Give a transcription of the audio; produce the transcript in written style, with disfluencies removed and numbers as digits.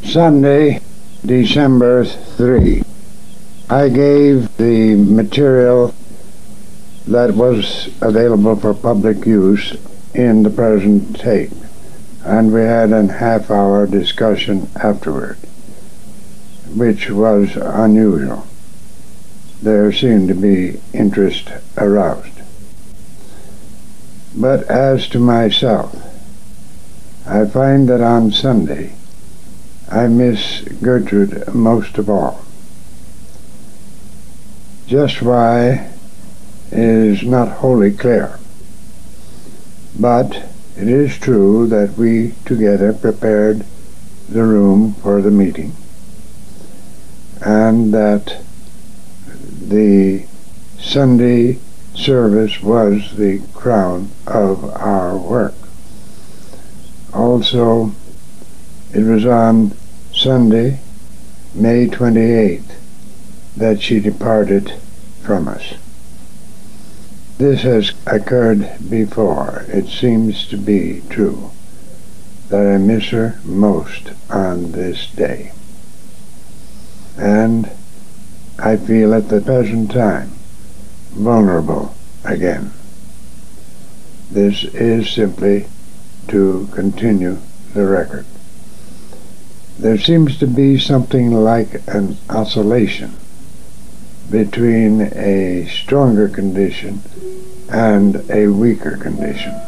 Sunday, December 3. I gave the material that was available for public use in the present tape, and we had a half-hour discussion afterward, which was unusual. There seemed to be interest aroused. But as to myself, I find that on Sunday I miss Gertrude most of all. Just why is not wholly clear, but it is true that we together prepared the room for the meeting, and that the Sunday service was the crown of our work. Also, it was on Sunday, May 28th, that she departed from us. This has occurred before. It seems to be true that I miss her most on this day. And I feel at the present time vulnerable again. This is simply to continue the record. There seems to be something like an oscillation between a stronger condition and a weaker condition.